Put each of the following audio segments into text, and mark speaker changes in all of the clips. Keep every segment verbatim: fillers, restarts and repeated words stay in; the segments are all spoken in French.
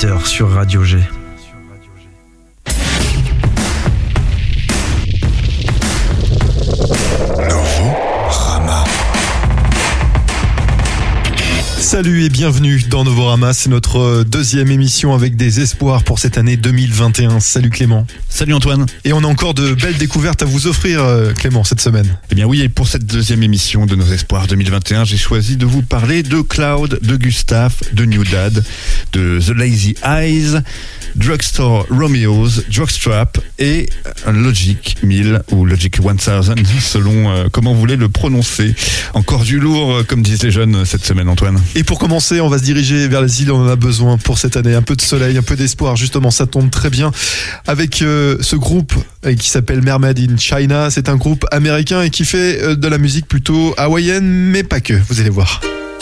Speaker 1: dix-huit heures sur Radio G.
Speaker 2: Novorama.
Speaker 3: Salut et bienvenue dans Novorama, c'est notre deuxième émission avec des espoirs pour cette année deux mille vingt et un. Salut Clément.
Speaker 4: Salut Antoine.
Speaker 3: Et on a encore de belles découvertes à vous offrir Clément cette semaine.
Speaker 4: Eh bien oui, et pour cette deuxième émission de nos espoirs deux mille vingt et un, j'ai choisi de vous parler de Cloud, de Gustave, de New Dad, de The Lazy Eyes, Drugstore Romeo's, Drugstrap et Logic mille ou Logic mille selon euh, comment vous voulez le prononcer. Encore du lourd, euh, comme disent les jeunes cette semaine Antoine.
Speaker 3: Et pour commencer, on va se diriger vers les îles, on en a besoin pour cette année. Un peu de soleil, un peu d'espoir, justement, ça tombe très bien. Avec euh, ce groupe euh, qui s'appelle Mermaid in China, c'est un groupe américain et qui fait euh, de la musique plutôt hawaïenne, mais pas que, vous allez voir.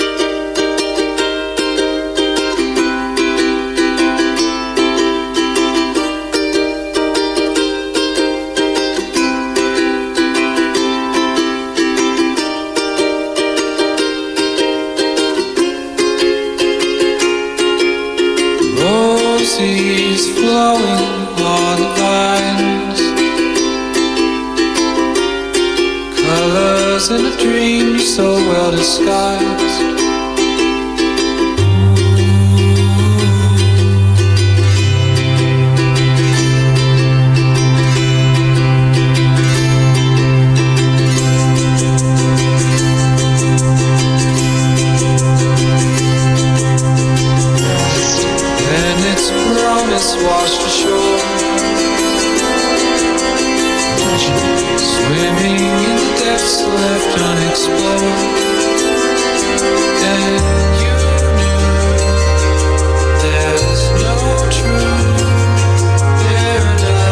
Speaker 5: Roses flowing on the vines, colors in a dream so well disguised. Washed ashore, swimming in the depths left unexplored, and you knew there's no true paradise.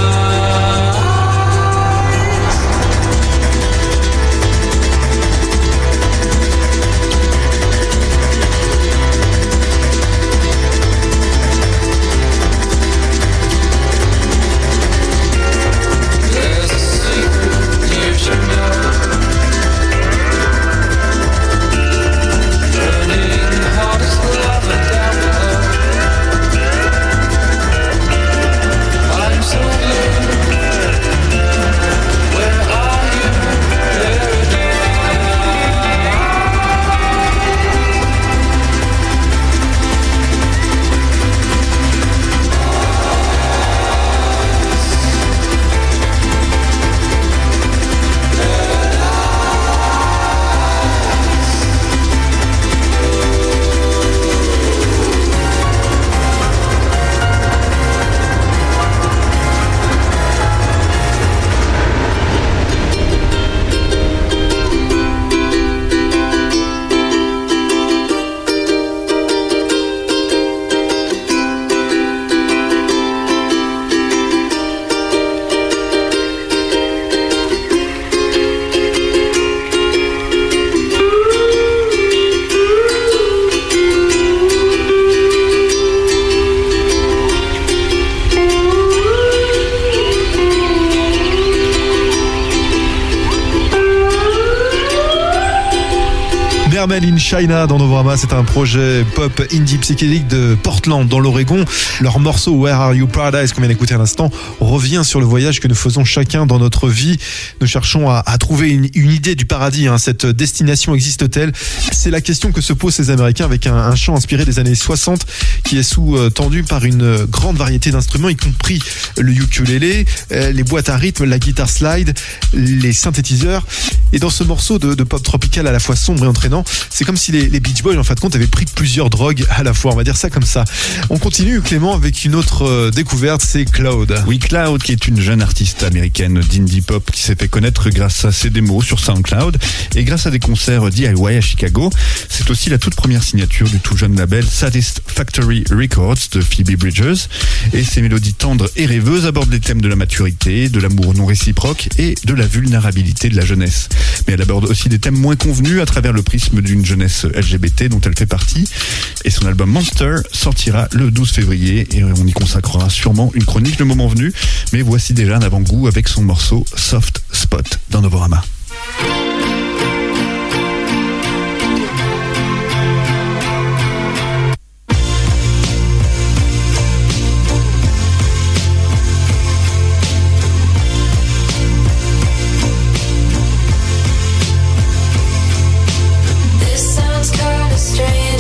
Speaker 3: Mermaid in China dans Novorama, c'est un projet pop indie psychédélique de Portland dans l'Oregon. Leur morceau Where Are You Paradise qu'on vient d'écouter à l'instant revient sur le voyage que nous faisons chacun dans notre vie. Nous cherchons à, à trouver une, une idée du paradis, hein. Cette destination existe-t-elle? C'est la question que se posent ces Américains avec un, un chant inspiré des années soixante qui est sous-tendu par une grande variété d'instruments, y compris le ukulélé, les boîtes à rythme, la guitare slide, les synthétiseurs. Et dans ce morceau de, de pop tropical à la fois sombre et entraînant, c'est comme si les, les Beach Boys en fin de compte avaient pris plusieurs drogues à la fois, on va dire ça comme ça. On continue Clément avec une autre euh, découverte, c'est Cloud.
Speaker 4: Oui, Cloud qui est une jeune artiste américaine d'indie pop qui s'est fait connaître grâce à ses démos sur SoundCloud et grâce à des concerts D I Y à Chicago. C'est aussi la toute première signature du tout jeune label Satisfactory Records de Phoebe Bridgers, et ses mélodies tendres et rêveuses abordent les thèmes de la maturité, de l'amour non réciproque et de la vulnérabilité de la jeunesse. Mais elle aborde aussi des thèmes moins convenus à travers le prisme d'une jeunesse L G B T dont elle fait partie. Et son album Monster sortira le douze février et on y consacrera sûrement une chronique le moment venu. Mais voici déjà un avant-goût avec son morceau Soft Spot dans Novorama.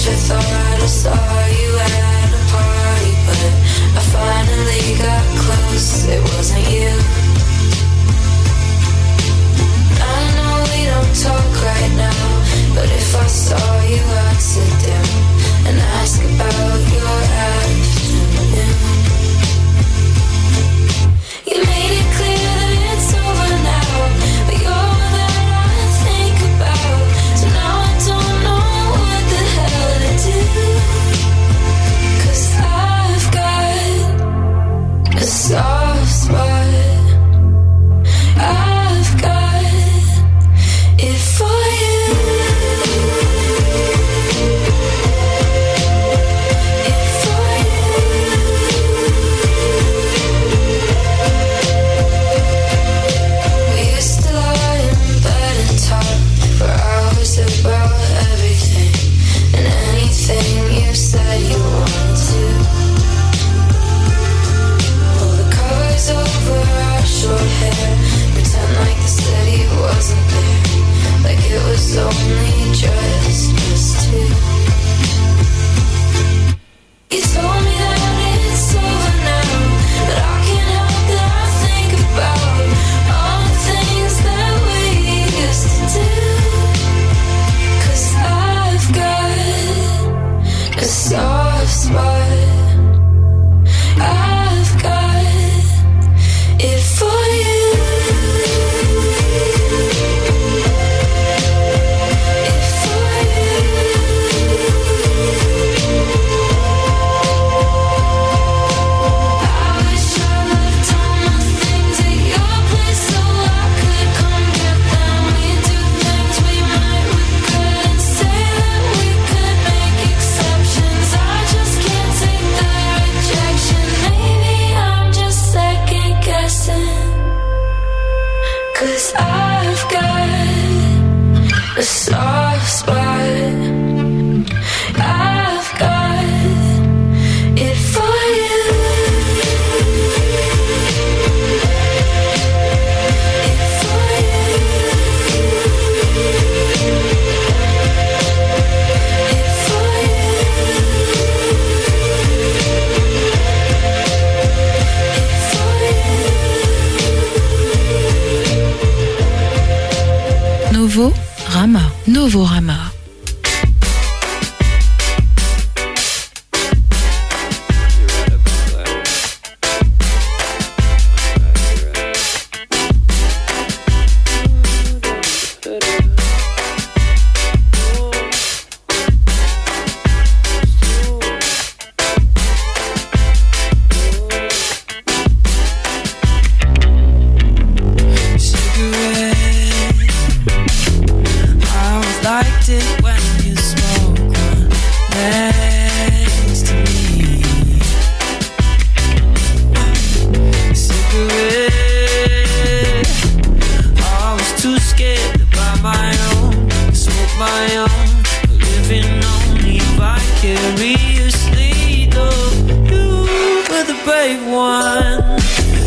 Speaker 5: strange. I thought I saw you at a party, but I finally got close. It wasn't you. I know we don't talk right now, but if I saw you, I'd sit down and ask about your afternoon. You made it clear that it's over now, but you're all that I think about. So now I don't know what the hell to do, 'cause I've got a soft spot. I've got it for you. It for you. We used to lie in bed and talk for hours about everything and anything you said you wanted to. Pull the covers over our short hair, pretend like the city wasn't there, like it was only just us two. You told me that it's over now, but I can't help that I think about all the things that we used to do. 'Cause I've got a soft spot. I've got it for you. It for you. I wish I left all my things at your place so I could come get them. We do things we might regret and say that we could make exceptions. I just can't take the rejection. Maybe I'm just second guessing, 'cause I've got a soft spot. I've got it for you. It for you. It for you.
Speaker 1: Novo Rama. Novo Rama.
Speaker 5: Liked it when you spoke one next to me. Cigarette, I was too scared to buy my own, smoke my own, living only vicariously. Though you were the brave one.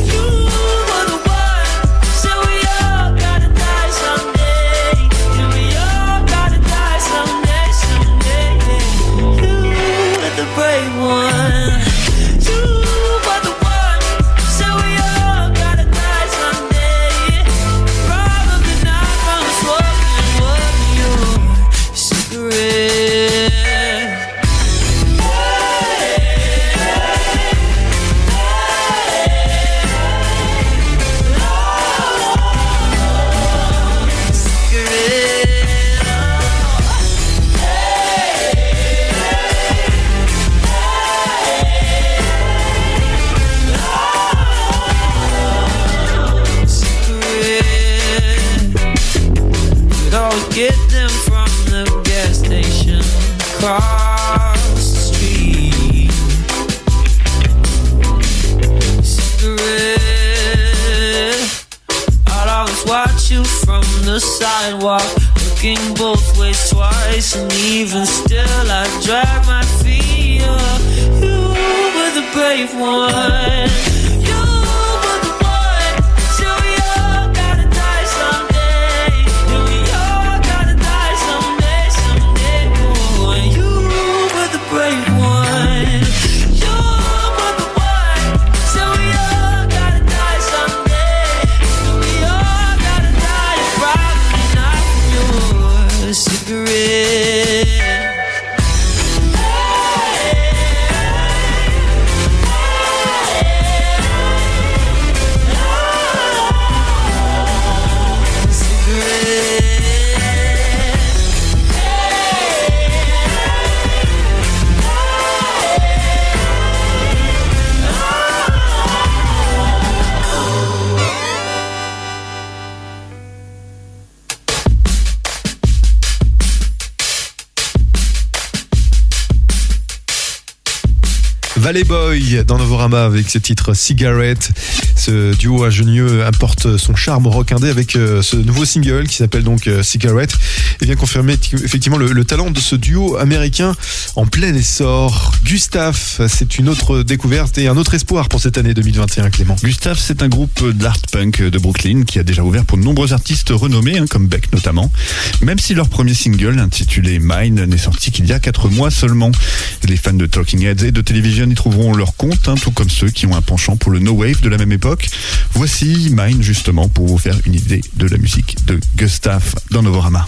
Speaker 5: Brave one, you were the one. So we all gotta die someday. Probably not from smoking one your cigarette. Get them from the gas station across the street. Cigarette, I'd always watch you from the sidewalk, looking both ways twice, and even still I drag my feet up. You were the brave one. You were the one. So we all gotta die someday. And we all gotta die someday, someday. Oh, and you
Speaker 3: Valley Boy dans Novorama avec ce titre Cigarette. Ce duo ingénieux apporte son charme au rock indé avec euh, ce nouveau single qui s'appelle donc euh, Cigarette et vient confirmer t- effectivement le, le talent de ce duo américain en plein essor. Gustave, c'est une autre découverte et un autre espoir pour cette année deux mille vingt et un, Clément.
Speaker 4: Gustave, c'est un groupe d'art punk de Brooklyn qui a déjà ouvert pour de nombreux artistes renommés, hein, comme Beck notamment. Même si leur premier single, intitulé Mine, n'est sorti qu'il y a quatre mois seulement. Les fans de Talking Heads et de Television y trouveront leur compte, hein, tout comme ceux qui ont un penchant pour le no wave de la même époque. Voici Mine, justement, pour vous faire une idée de la musique de Gustave dans Novorama.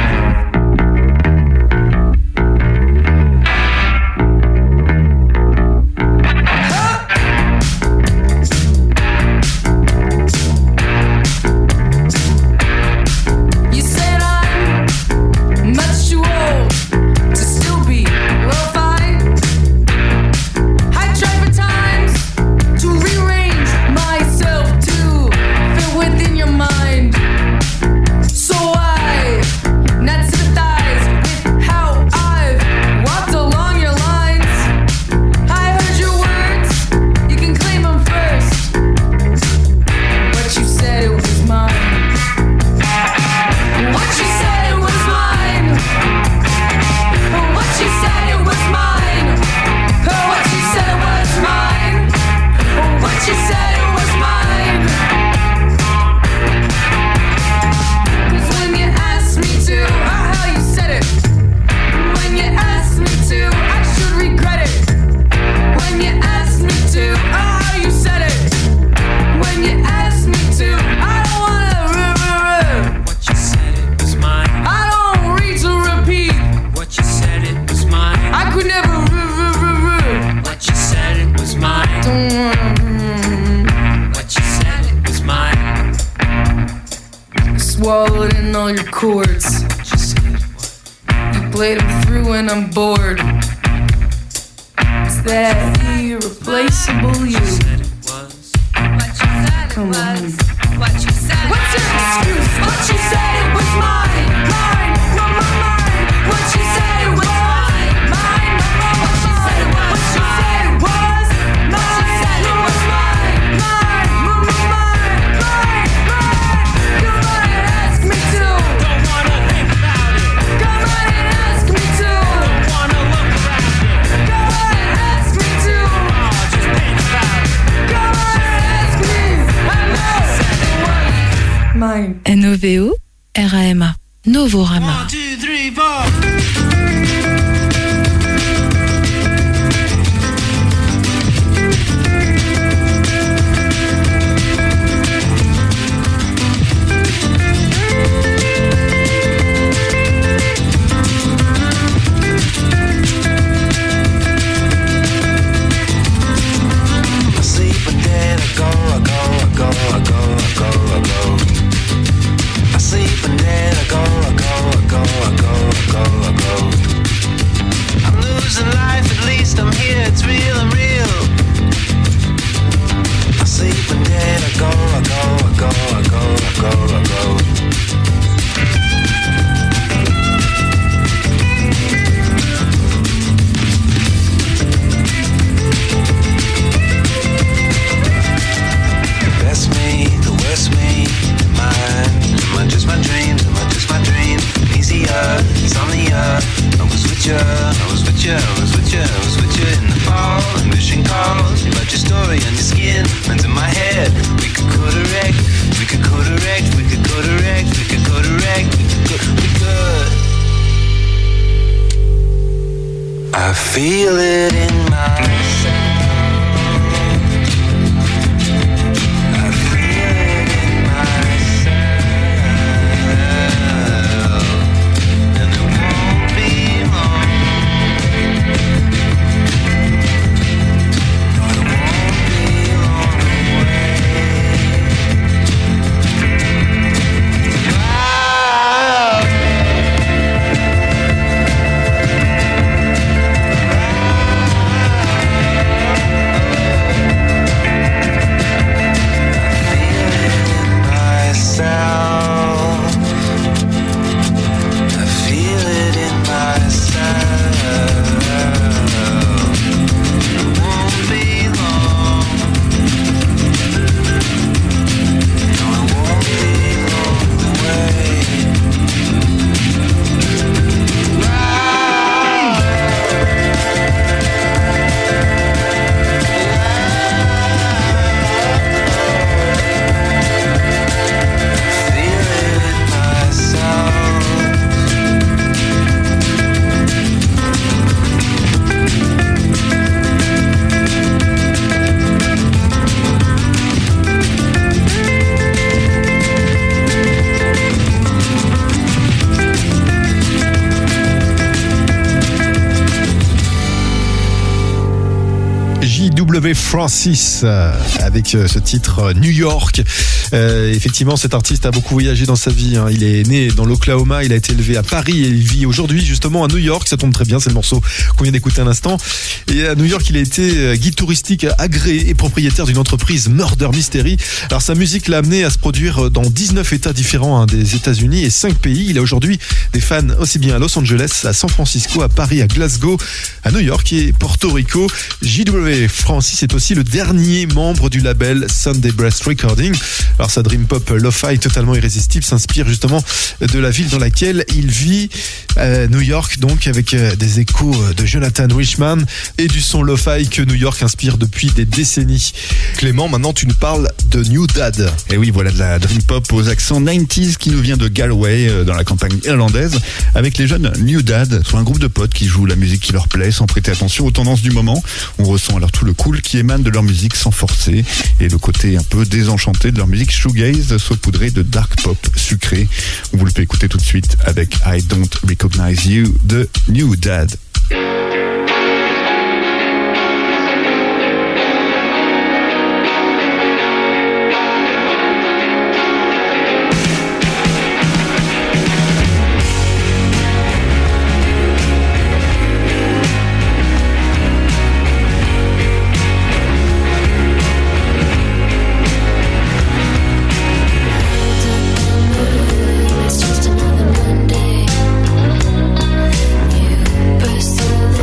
Speaker 6: Swallowed in all your chords. You played them through and I'm bored. Is that irreplaceable you? Come on. What's your excuse? What you said it was mine, mine, mine, mine. What you said it was mine, mine, mine. What you said it was, what you said it was mine, it was mine, mine, mine, mine, mine, mine. Come on and ask me to. Don't wanna think about it. Come on and ask me to. Don't wanna look around it. Come on and ask me to. Oh, just think about it. Come on and ask me. I know. Mine.
Speaker 1: N O V O R A M A. Novorama.
Speaker 2: One, two, three, four.
Speaker 7: I sleep and then I go, I go, I go, I go, I go, I go. I sleep and then I go, I go, I go, I go, I go, I go. I'm losing life, at least I'm here, it's real, I'm real. I sleep and then I go, I go, I go, I go, I go, I go. Best me, the worst me, mine. Am I just my dreams? Am I just my dream? Easier, insomnia. I was with you, I was with you, I was with you, I was with you in the fall. Mission calls, you wrote your story on your skin, runs in my head. We could correct, we could correct, we could correct, we could correct, we could, we could. I feel it in myself. I feel it in myself, and it won't be long. No, it won't be long away. Wow.
Speaker 3: W. Francis euh, avec euh, ce titre euh, New York. Euh, effectivement, cet artiste a beaucoup voyagé dans sa vie, hein. Il est né dans l'Oklahoma, il a été élevé à Paris et il vit aujourd'hui justement à New York. Ça tombe très bien, c'est le morceau qu'on vient d'écouter à l'instant. Et à New York, il a été euh, guide touristique agréé et propriétaire d'une entreprise Murder Mystery. Alors sa musique l'a amené à se produire dans dix-neuf États différents, hein, des États-Unis et cinq pays. Il a aujourd'hui des fans aussi bien à Los Angeles, à San Francisco, à Paris, à Glasgow, à New York et Porto Rico. J W. Francis est aussi le dernier membre du label Sunday Breast Recording. Alors sa dream pop lo-fi totalement irrésistible s'inspire justement de la ville dans laquelle il vit, euh, New York, donc avec euh, des échos de Jonathan Richman et du son lo-fi que New York inspire depuis des décennies.
Speaker 8: Clément, maintenant tu nous parles de New Dad.
Speaker 4: Et oui, voilà de la dream pop aux accents quatre-vingt-dix qui nous vient de Galway, euh, dans la campagne irlandaise, avec les jeunes New Dad, soit un groupe de potes qui jouent la musique qui leur plaît sans prêter attention aux tendances du moment. On ressent alors tout le cool qui émane de leur musique sans forcer et le côté un peu désenchanté de leur musique shoegaze saupoudrée de dark pop sucré. On vous le fait écouter tout de suite avec I Don't Recognize You de New Dad.
Speaker 5: It's just another Monday. You burst through the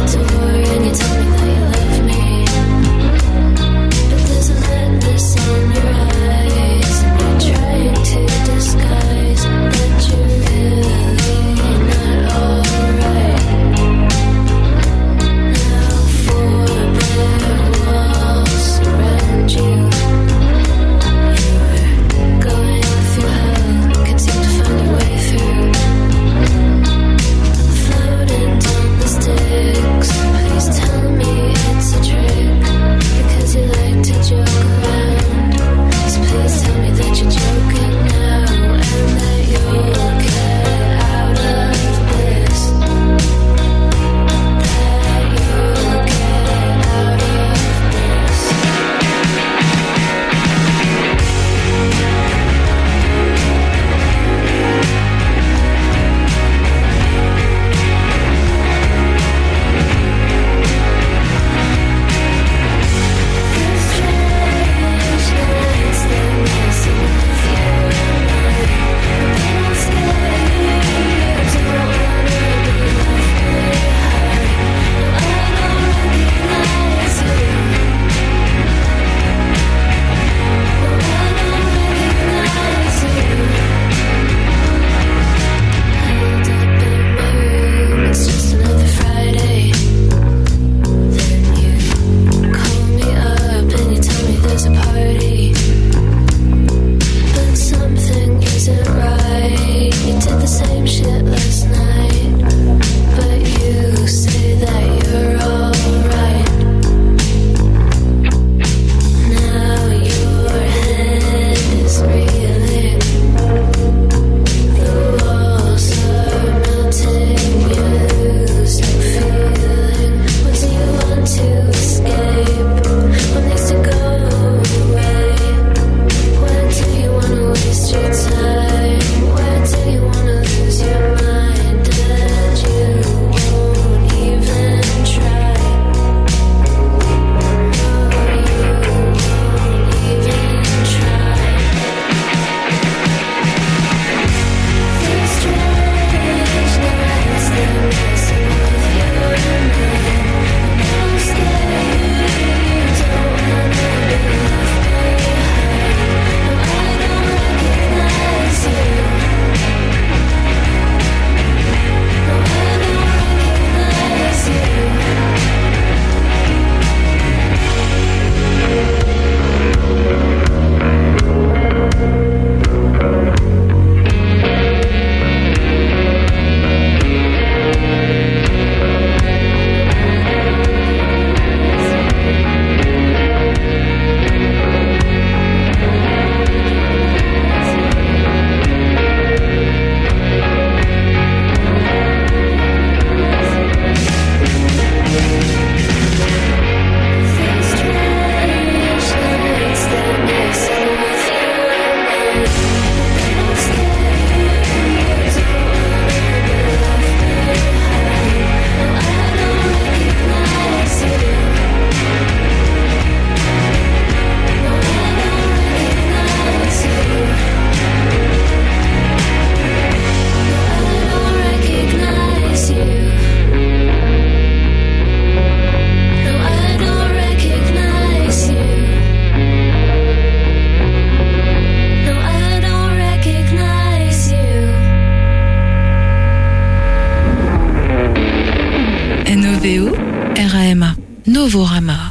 Speaker 1: R A M A, Novorama.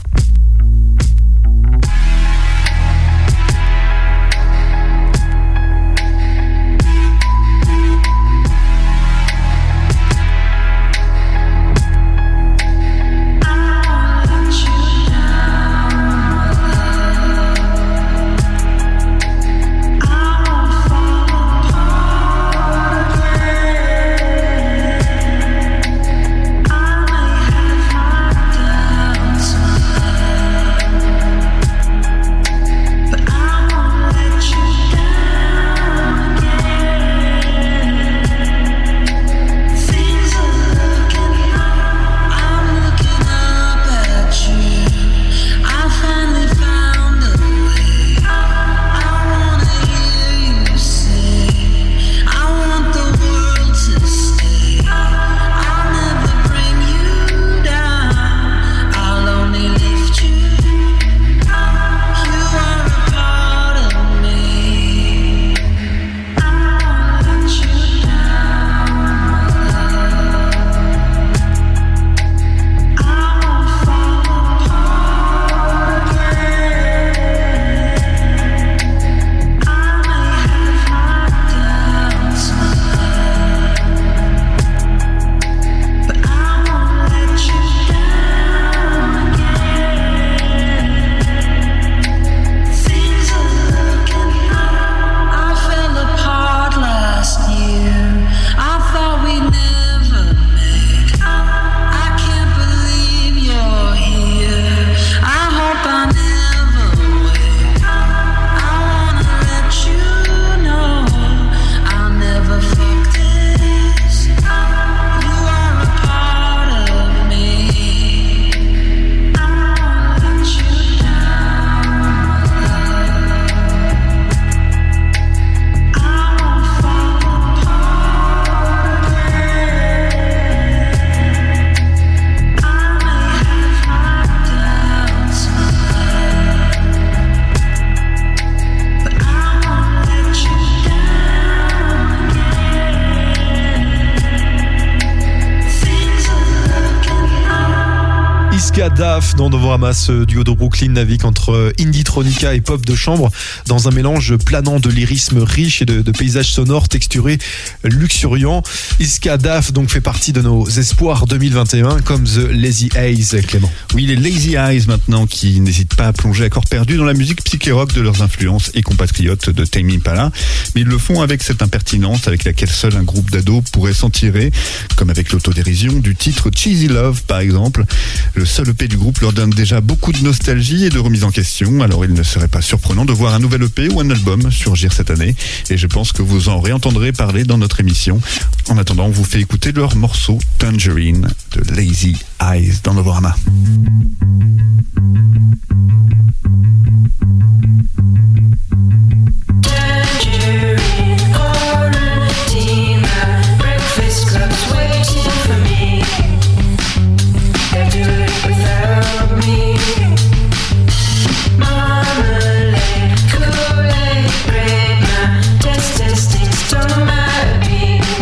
Speaker 3: Daf dans Novorama, ce duo de Brooklyn navigue entre indie-tronica et pop de chambre dans un mélange planant de lyrisme riche et de, de paysages sonores texturés luxuriants. Iska Daf donc fait partie de nos espoirs deux mille vingt et un comme The Lazy Eyes, Clément.
Speaker 4: Oui, les Lazy Eyes maintenant qui n'hésitent pas à plonger à corps perdu dans la musique psyché-rock de leurs influences et compatriotes de Tame Impala, mais ils le font avec cette impertinence avec laquelle seul un groupe d'ados pourrait s'en tirer, comme avec l'autodérision du titre Cheesy Love par exemple. Le seul E P du groupe leur donne déjà beaucoup de nostalgie et de remise en question, alors il ne serait pas surprenant de voir un nouvel E P ou un album surgir cette année, et je pense que vous en réentendrez parler dans notre émission. En attendant, on vous fait écouter leur morceau Tangerine de Lazy Eyes dans Novorama.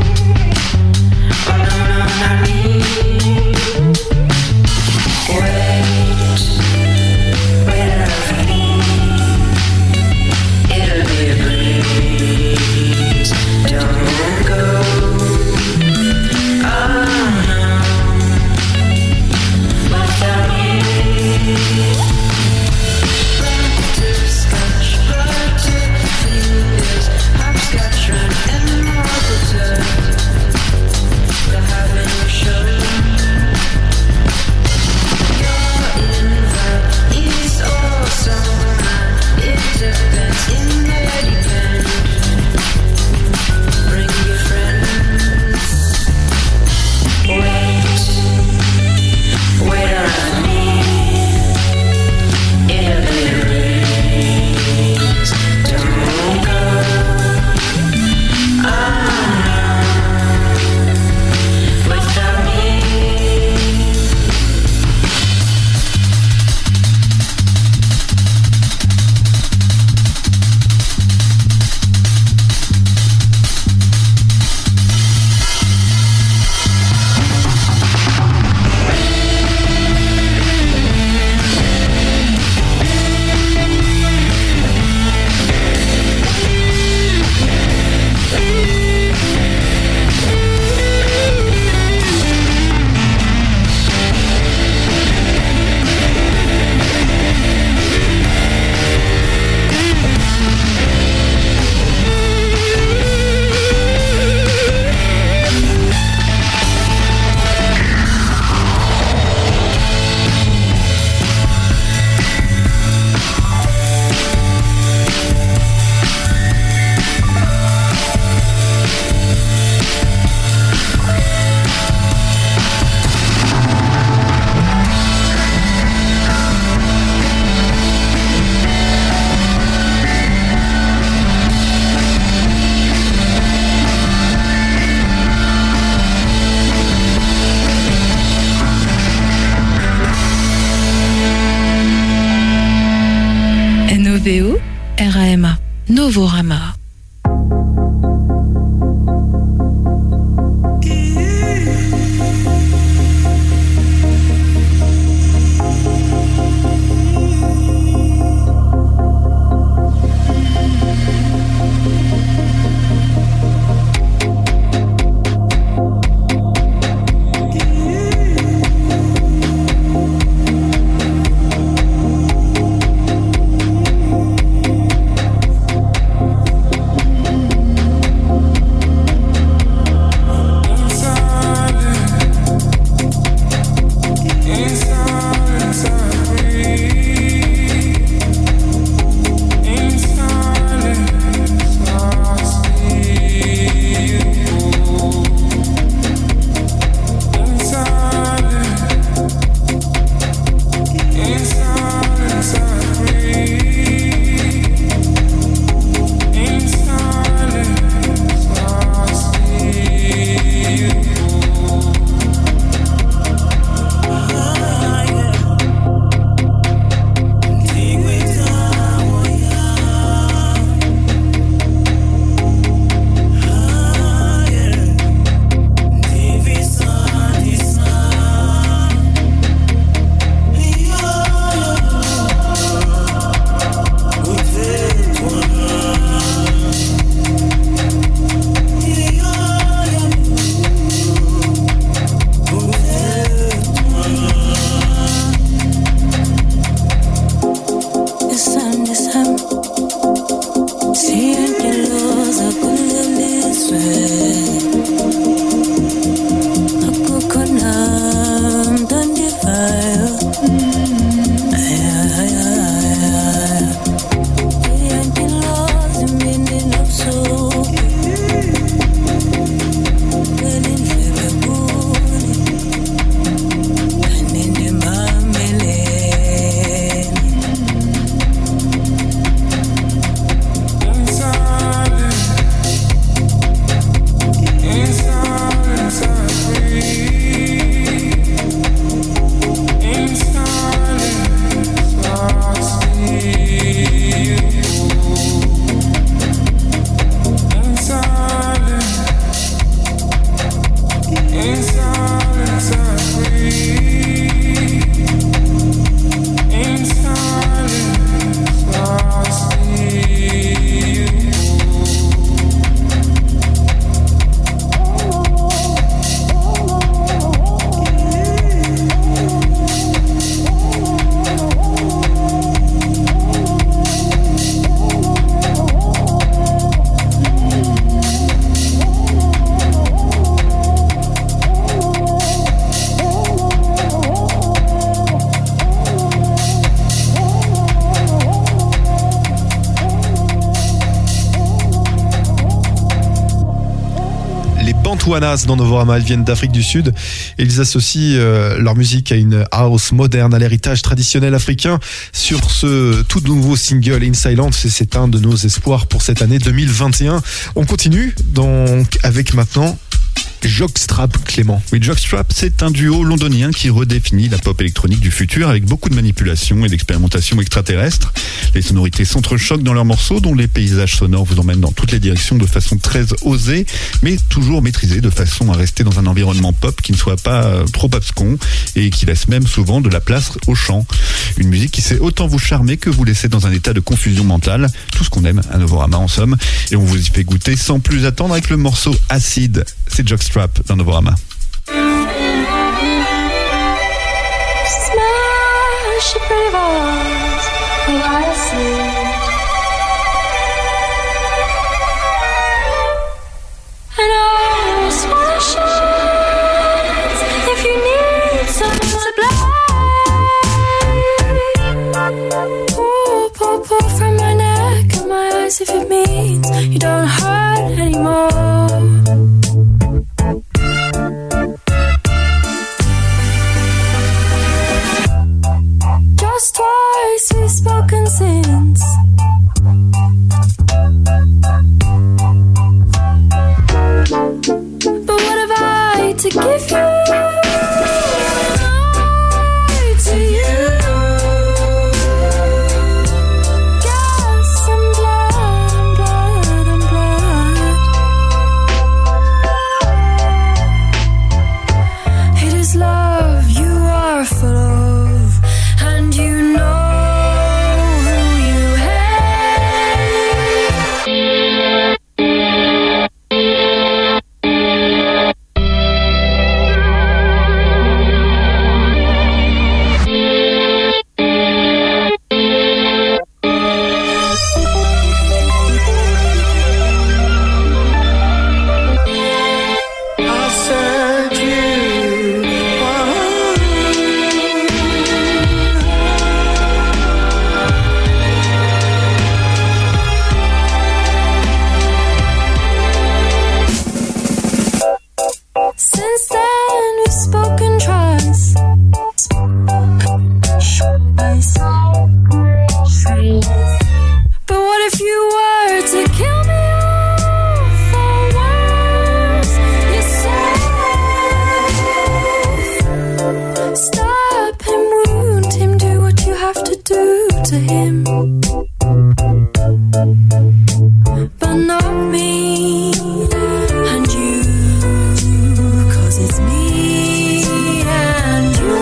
Speaker 5: Well,
Speaker 1: V O R A M A. Novorama.
Speaker 3: Bantouanas dans Novorama, elles viennent d'Afrique du Sud et ils associent euh, leur musique à une house moderne, à l'héritage traditionnel africain sur ce tout nouveau single In Silence, et c'est un de nos espoirs pour cette année deux mille vingt et un. On continue donc avec maintenant Jockstrap, Clément.
Speaker 4: Oui, Jockstrap, c'est un duo londonien qui redéfinit la pop électronique du futur avec beaucoup de manipulations et d'expérimentation extraterrestres. Les sonorités s'entrechoquent dans leurs morceaux, dont les paysages sonores vous emmènent dans toutes les directions de façon très osée, mais toujours maîtrisée de façon à rester dans un environnement pop qui ne soit pas trop abscon et qui laisse même souvent de la place au chant. Une musique qui sait autant vous charmer que vous laisser dans un état de confusion mentale. Tout ce qu'on aime à Novorama en somme. Et on vous y fait goûter sans plus attendre avec le morceau Acid. C'est Jockstrap dans Novorama.
Speaker 5: Smash your pretty voice, oh I see. And I'll smash it if you need some supply. Pour, pour, pour from my neck and my eyes if it means you don't hurt anymore. to him, but not me and you, 'cause it's me and you.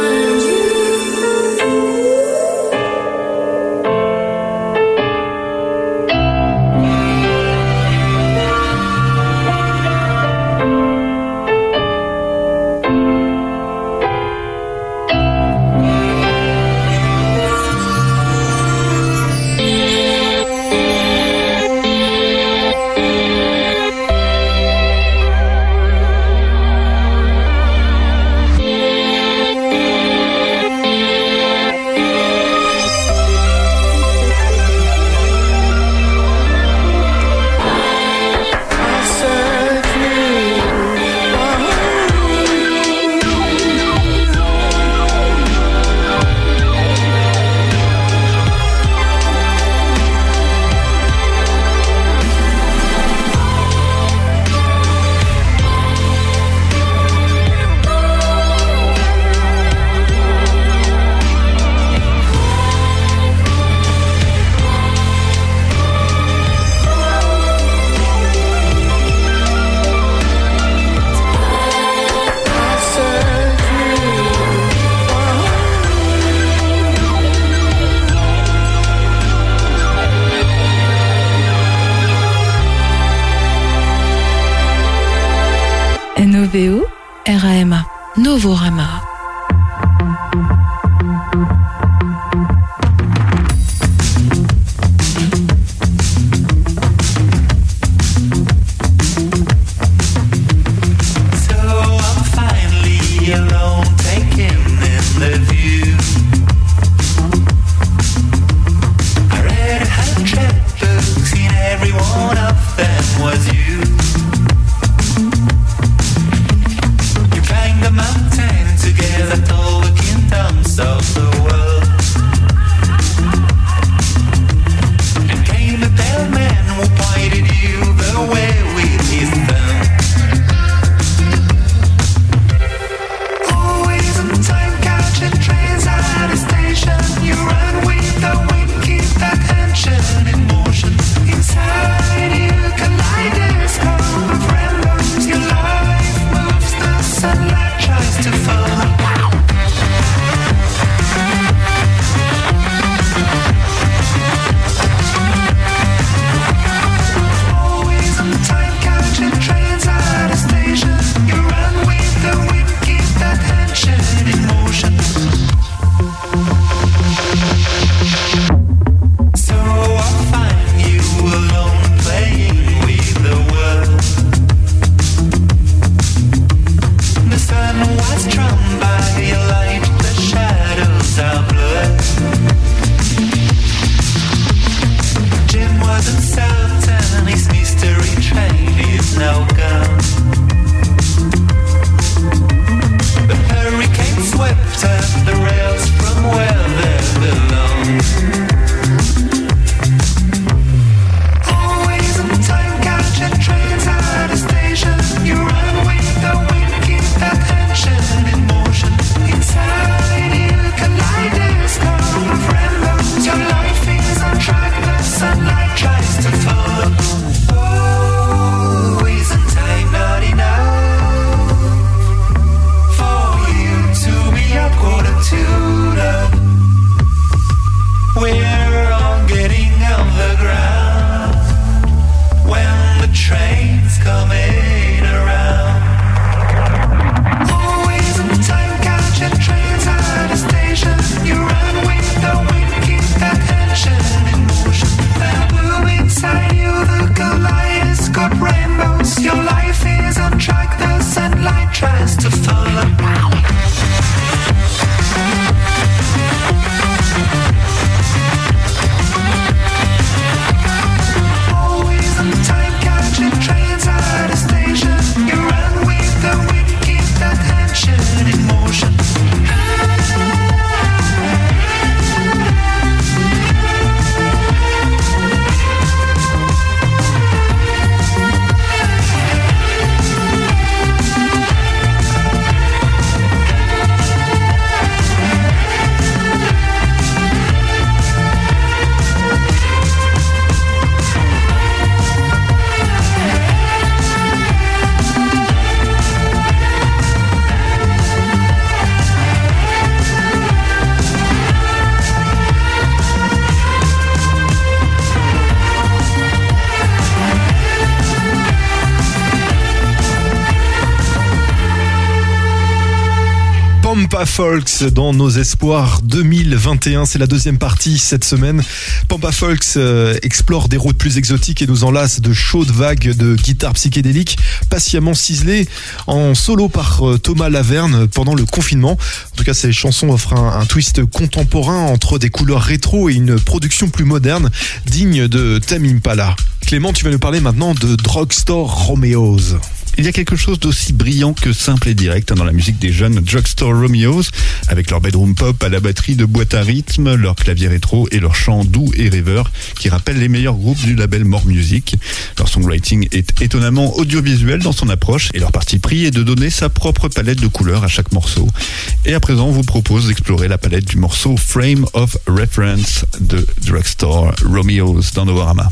Speaker 1: N O V O R A M A Novorama.
Speaker 7: So I'm finally alone, taking in the view. I read a hundred books, and every one of them was you. You climbed the mountain together.
Speaker 3: Pampa Folks dans Nos Espoirs deux mille vingt et un. C'est la deuxième partie cette semaine. Pampa Folks euh, explore des routes plus exotiques et nous enlace de chaudes vagues de guitare psychédélique patiemment ciselées en solo par euh, Thomas Laverne pendant le confinement. En tout cas, ces chansons offrent un, un twist contemporain entre des couleurs rétro et une production plus moderne digne de Tame Impala. Clément, tu vas nous parler maintenant de Drugstore Romeos.
Speaker 4: Il y a quelque chose d'aussi brillant que simple et direct dans la musique des jeunes Drugstore Romeos, avec leur bedroom pop à la batterie de boîte à rythme, leur clavier rétro et leur chant doux et rêveur qui rappellent les meilleurs groupes du label More Music. Leur songwriting est étonnamment audiovisuel dans son approche et leur parti pris est de donner sa propre palette de couleurs à chaque morceau. Et à présent, on vous propose d'explorer la palette du morceau Frame of Reference de Drugstore Romeos dans Novorama.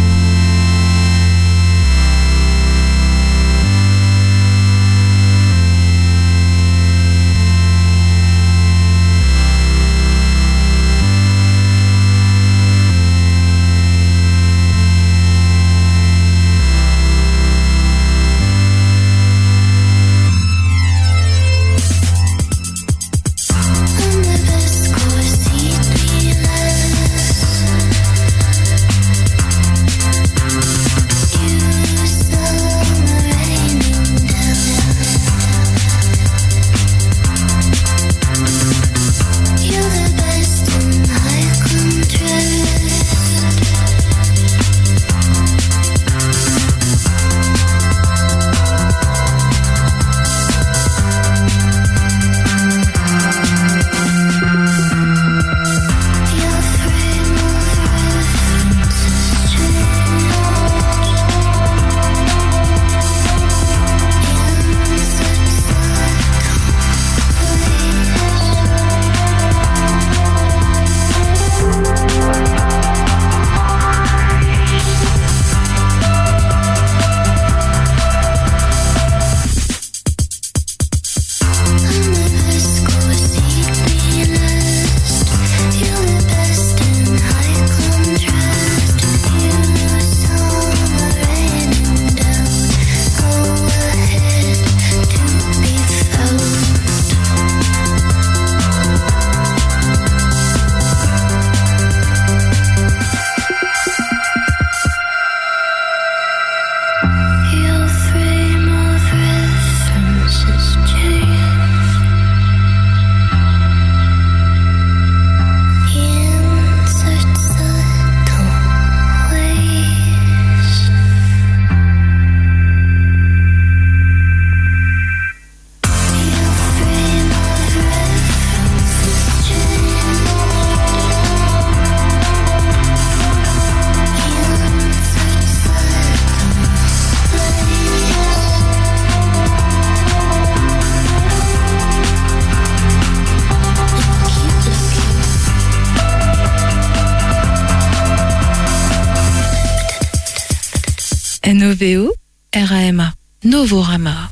Speaker 1: N O V O R A M A. Novorama.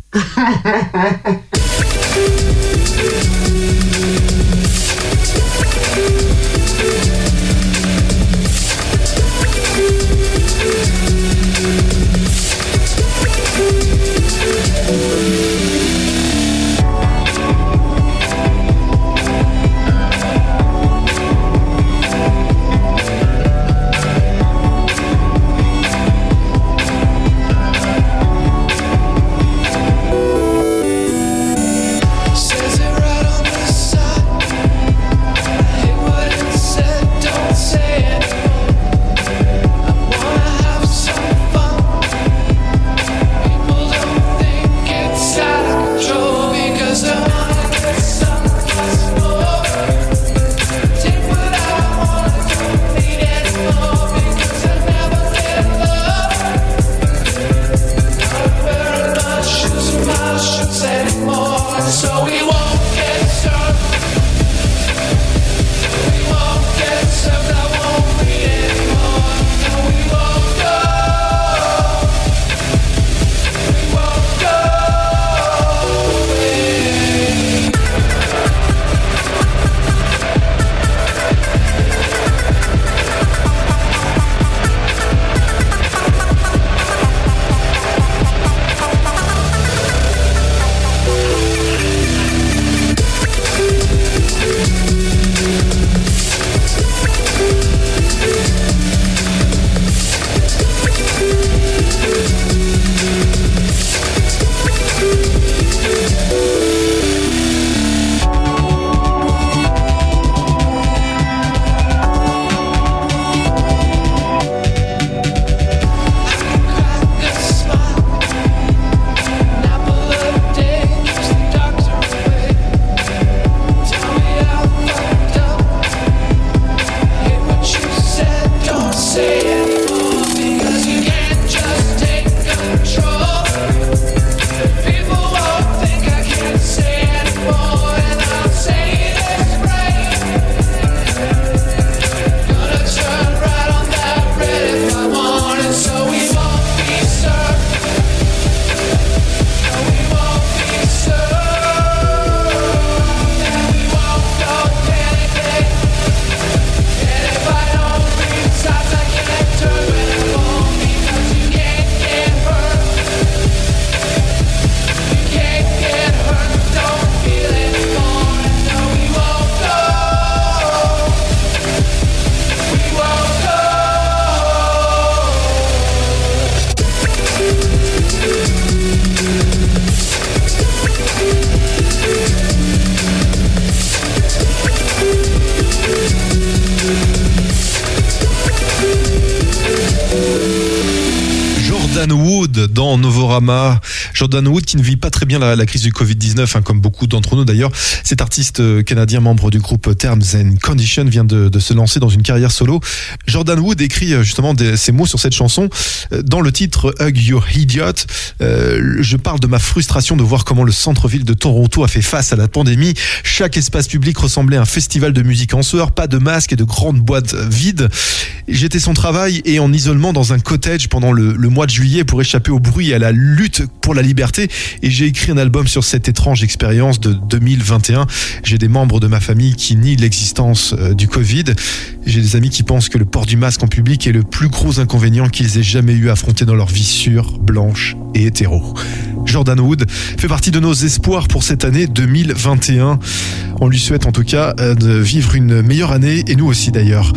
Speaker 3: Wood dans Novorama. Jordan Wood qui ne vit pas très bien la, la crise du covid dix-neuf, hein, comme beaucoup d'entre nous d'ailleurs. Cet artiste canadien, membre du groupe Terms and Conditions, vient de, de se lancer dans une carrière solo. Jordan Wood écrit justement des, ces mots sur cette chanson. Dans le titre Hug Your Idiot, euh, je parle de ma frustration de voir comment le centre-ville de Toronto a fait face à la pandémie. Chaque espace public ressemblait à un festival de musique en sueur, pas de masques et de grandes boîtes vides. J'étais sans travail et en isolement dans un cottage pendant le, le mois de juillet pour échapper au bruit et à la lutte pour la liberté, et j'ai écrit un album sur cette étrange expérience de deux mille vingt et un. J'ai des membres de ma famille qui nient l'existence euh, du Covid. J'ai des amis qui pensent que le port du masque en public est le plus gros inconvénient qu'ils aient jamais eu à affronter dans leur vie sûre, blanche et hétéro. Jordan Wood fait partie de nos espoirs pour cette année deux mille vingt et un. On lui souhaite en tout cas euh, de vivre une meilleure année, et nous aussi d'ailleurs.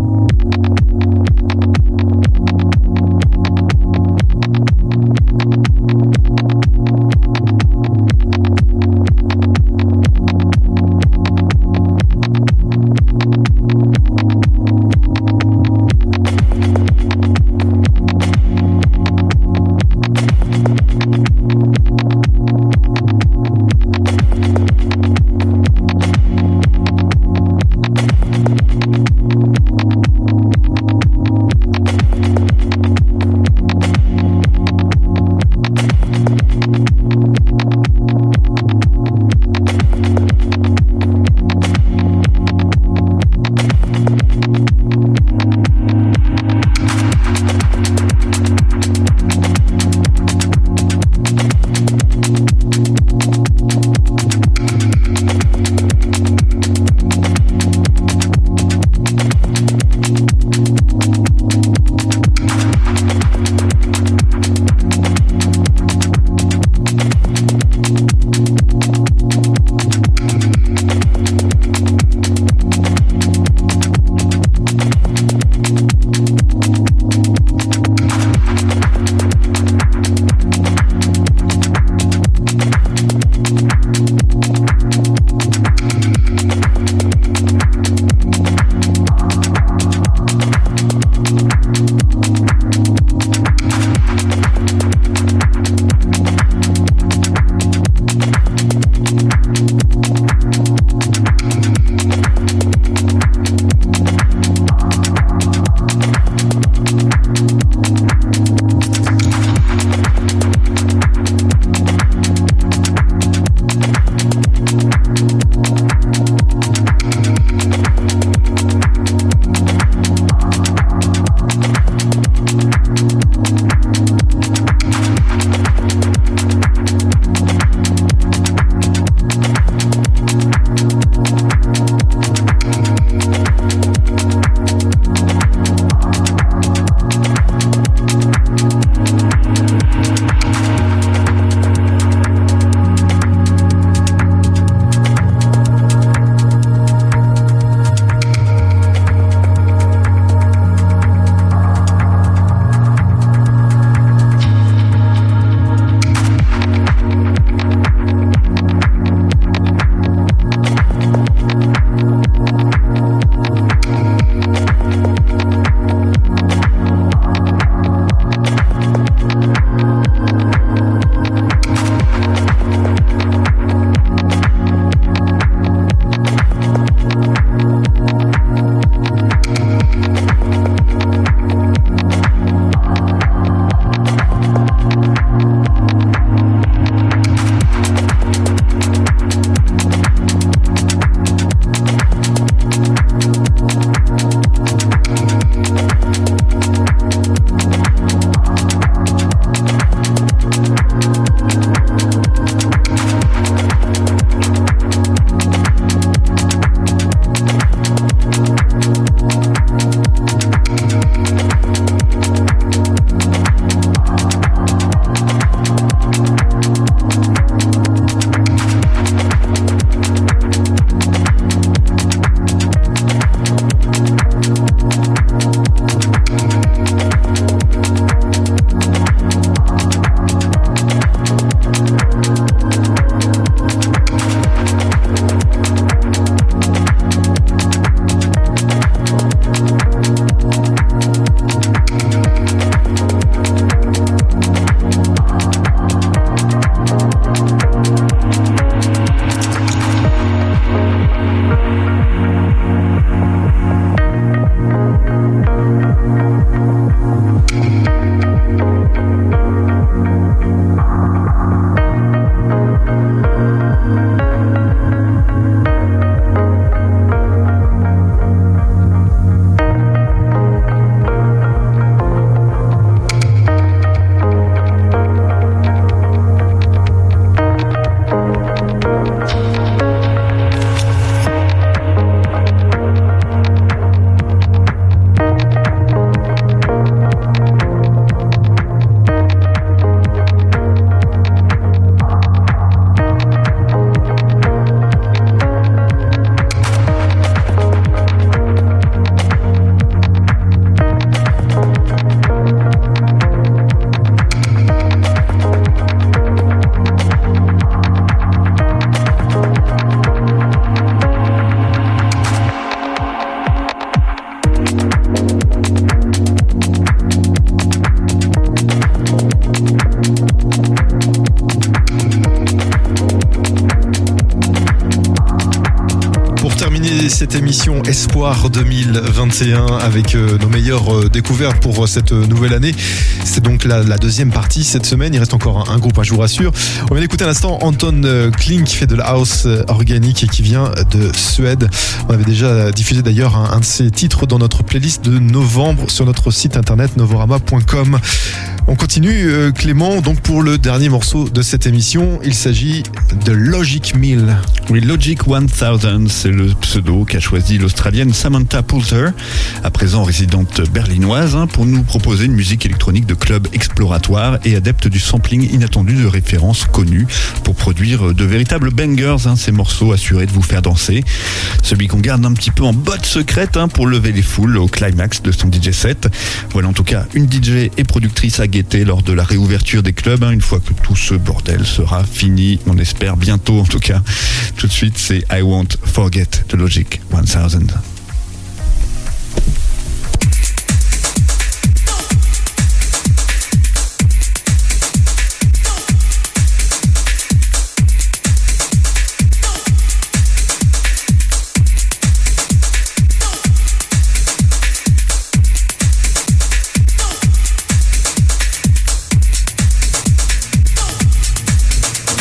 Speaker 3: cette émission Espoir deux mille vingt et un avec euh, nos meilleures euh, découvertes pour euh, cette euh, nouvelle année. C'est donc la, la deuxième partie cette semaine. Il reste encore un, un groupe, hein, je vous rassure. On vient d'écouter à l'instant Anton euh, Kling qui fait de la house euh, organique et qui vient de Suède. On avait déjà diffusé d'ailleurs un, un de ses titres dans notre playlist de novembre sur notre site internet novorama point com. On continue, euh, Clément, donc pour le dernier morceau de cette émission. Il s'agit de Logic Mill.
Speaker 4: Oui, Logic mille, c'est le pseudo qu'a choisi l'Australienne Samantha Poulter, à présent résidente berlinoise, hein, pour nous proposer une musique électronique de club exploratoire et adepte du sampling inattendu de références connues pour produire de véritables bangers, hein, ces morceaux assurés de vous faire danser. Celui qu'on garde un petit peu en botte secrète, hein, pour lever les foules au climax de son D J set. Voilà en tout cas une D J et productrice à guetter lors de la réouverture des clubs, hein, une fois que tout ce bordel sera fini, on espère bientôt en tout cas. Tout de suite, c'est I Won't Forget de Logic mille.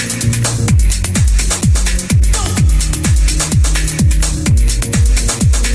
Speaker 5: I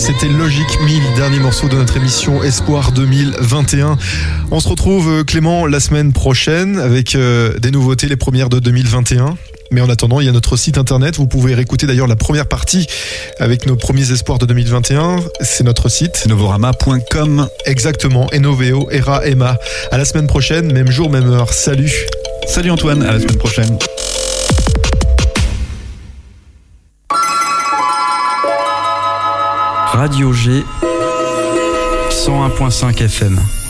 Speaker 3: c'était Logic mille, dernier morceau de notre émission Espoir deux mille vingt et un. On se retrouve, euh, Clément, la semaine prochaine avec euh, des nouveautés, les premières de deux mille vingt et un. Mais en attendant, il y a notre site internet. Vous pouvez réécouter d'ailleurs la première partie avec nos premiers espoirs de deux mille vingt et un. C'est notre site.
Speaker 4: Novorama point com.
Speaker 3: Exactement. Enoveo, Era, Emma. À la semaine prochaine, même jour, même heure. Salut.
Speaker 4: Salut Antoine, à la semaine prochaine.
Speaker 9: Radio G cent un virgule cinq F M.